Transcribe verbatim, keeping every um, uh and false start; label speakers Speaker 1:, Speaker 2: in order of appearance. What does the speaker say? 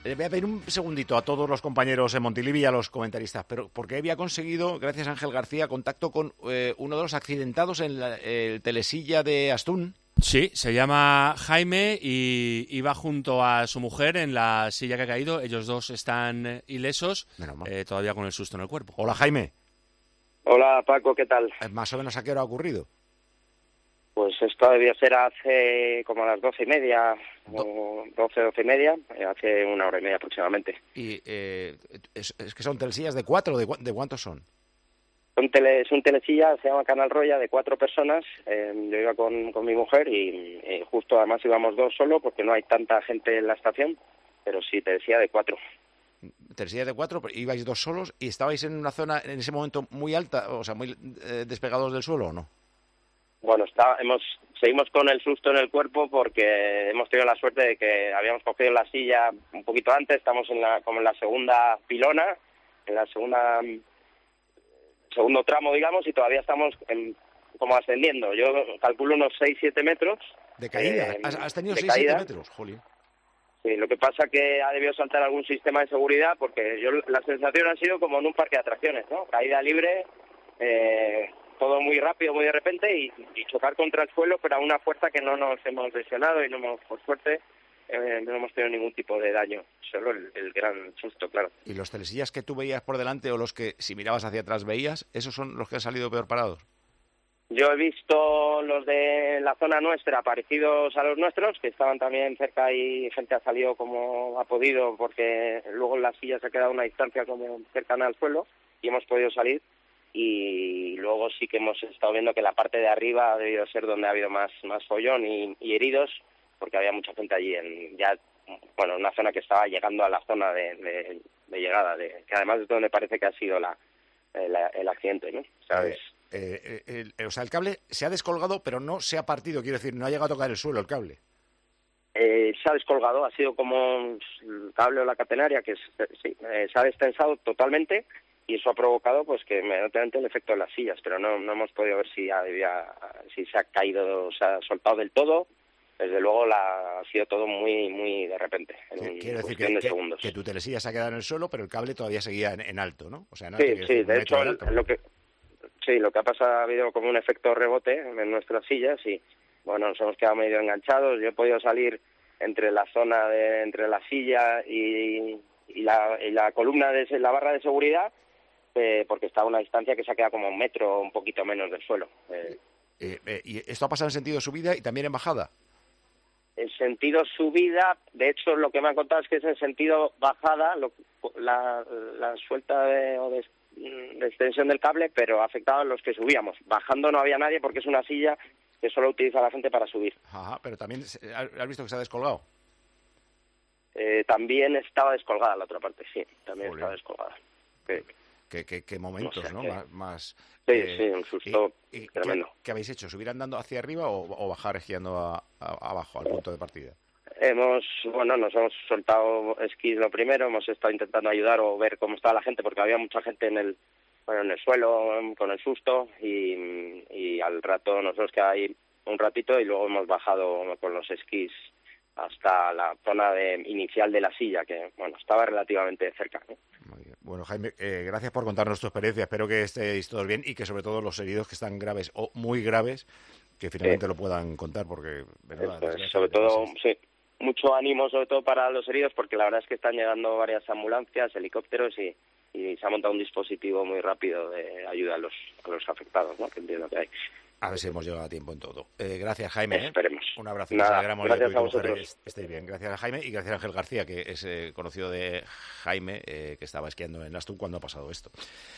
Speaker 1: Le voy a pedir un segundito a todos los compañeros en Montilivi y a los comentaristas, pero porque había conseguido, gracias a Ángel García, contacto con eh, uno de los accidentados en la, el telesilla de Astún.
Speaker 2: Sí, se llama Jaime y iba junto a su mujer en la silla que ha caído. Ellos dos están ilesos, eh, todavía con el susto en el cuerpo.
Speaker 1: Hola, Jaime.
Speaker 3: Hola, Paco, ¿qué tal?
Speaker 1: Más o menos, ¿a qué hora ha ocurrido?
Speaker 3: Pues esto debió ser hace como a las doce y media, o doce, doce y media, hace una hora y media aproximadamente.
Speaker 1: Y eh, es, es que son telesillas de cuatro, ¿de, de cuántos son?
Speaker 3: Un tele, es un telesilla, se llama Canal Roya, de cuatro personas. Eh, yo iba con, con mi mujer y eh, justo además íbamos dos solo porque no hay tanta gente en la estación, pero sí, telesilla de cuatro.
Speaker 1: Telesilla de cuatro, ibais dos solos y estabais en una zona en ese momento muy alta, o sea, muy eh, despegados del suelo, ¿o no?
Speaker 3: Bueno, está, hemos, seguimos con el susto en el cuerpo porque hemos tenido la suerte de que habíamos cogido la silla un poquito antes, estamos en la, como en la segunda pilona, en la segunda segundo tramo, digamos, y todavía estamos en, como ascendiendo. Yo calculo unos seis siete metros.
Speaker 1: ¿De caída?
Speaker 3: Eh,
Speaker 1: ¿Has, has tenido
Speaker 3: de
Speaker 1: seis siete
Speaker 3: caída.
Speaker 1: metros, Jolín?
Speaker 3: Sí, lo que pasa que ha debido saltar algún sistema de seguridad porque yo la sensación ha sido como en un parque de atracciones, ¿no? Caída libre, eh, todo muy rápido, muy de repente y, y chocar contra el suelo, pero a una fuerza que no nos hemos lesionado y no hemos, por suerte, eh, no hemos tenido ningún tipo de daño, solo el, el gran susto, claro.
Speaker 1: ¿Y los telesillas que tú veías por delante o los que si mirabas hacia atrás veías, esos son los que han salido peor parados?
Speaker 3: Yo he visto los de la zona nuestra parecidos a los nuestros, que estaban también cerca y gente ha salido como ha podido porque luego en la silla se ha quedado a una distancia como cercana al suelo y hemos podido salir. Y luego sí que hemos estado viendo que la parte de arriba ha debido ser donde ha habido más más follón y, y heridos, porque había mucha gente allí en ya bueno una zona que estaba llegando a la zona de, de, de llegada, de, que además es donde parece que ha sido la, el, el accidente, ¿no? ¿Sabes?
Speaker 1: Eh, eh, el, el, o sea, el cable se ha descolgado, pero no se ha partido, quiero decir, no ha llegado a tocar el suelo el cable.
Speaker 3: Eh, se ha descolgado, ha sido como el cable o la catenaria, que es, sí, eh, se ha destensado totalmente. Y eso ha provocado pues que inmediatamente el efecto en las sillas, pero no no hemos podido ver si había, si se ha caído, se ha soltado del todo. Desde luego la, ha sido todo muy muy de repente, en
Speaker 1: Quiero decir
Speaker 3: cuestión
Speaker 1: que,
Speaker 3: de
Speaker 1: que,
Speaker 3: segundos.
Speaker 1: que tu telesilla se ha quedado en el suelo, pero el cable todavía seguía en, en alto, ¿no? O sea, no
Speaker 3: sí, sí, de hecho el, lo que sí, lo que ha pasado ha habido como un efecto rebote en nuestras sillas y bueno, nos hemos quedado medio enganchados. Yo he podido salir entre la zona de entre la silla y, y la y la columna de la barra de seguridad. Eh, porque está a una distancia que se ha quedado como un metro o un poquito menos del suelo. Eh,
Speaker 1: eh, eh, ¿Y esto ha pasado en sentido subida y también en bajada?
Speaker 3: En sentido subida, de hecho lo que me han contado es que es en sentido bajada, lo, la, la suelta de, o de, de extensión del cable, pero afectaba a los que subíamos. Bajando no había nadie porque es una silla que solo utiliza la gente para subir.
Speaker 1: Ajá, pero también has visto que se ha descolgado.
Speaker 3: Eh, también estaba descolgada la otra parte, sí, también Joder. Estaba descolgada. Sí.
Speaker 1: Qué, qué, qué momentos, ¿no?
Speaker 3: ¿no?
Speaker 1: Qué... Más, más
Speaker 3: sí,
Speaker 1: eh,
Speaker 3: sí, un susto
Speaker 1: y, y,
Speaker 3: tremendo.
Speaker 1: ¿qué, ¿Qué habéis hecho? ¿Subir andando hacia arriba o, o bajar esquiando a, a, abajo, al punto de partida?
Speaker 3: Hemos, bueno, nos hemos soltado esquís lo primero, hemos estado intentando ayudar o ver cómo estaba la gente, porque había mucha gente en el, bueno, en el suelo con el susto y, y al rato nosotros quedamos ahí un ratito y luego hemos bajado con los esquís hasta la zona de, inicial de la silla, que bueno estaba relativamente cerca, ¿no?
Speaker 1: Muy bien. Bueno, Jaime, eh, gracias por contarnos tu experiencia. Espero que estéis todos bien y que sobre todo los heridos que están graves o muy graves, que finalmente sí. lo puedan contar, porque... ¿verdad?
Speaker 3: Pues, sobre todo, sí, mucho ánimo sobre todo para los heridos, porque la verdad es que están llegando varias ambulancias, helicópteros y, y se ha montado un dispositivo muy rápido de ayuda a los, a los afectados, ¿no? Que entiendo que hay.
Speaker 1: A ver si hemos llegado a tiempo en todo. Eh, gracias, Jaime. ¿eh?
Speaker 3: Esperemos.
Speaker 1: Un abrazo.
Speaker 3: Nada,
Speaker 1: gracias
Speaker 3: a vosotros.
Speaker 1: Mujer, estéis bien. Gracias a Jaime y gracias a Ángel García, que es eh, conocido de Jaime, eh, que estaba esquiando en Astún cuando ha pasado esto.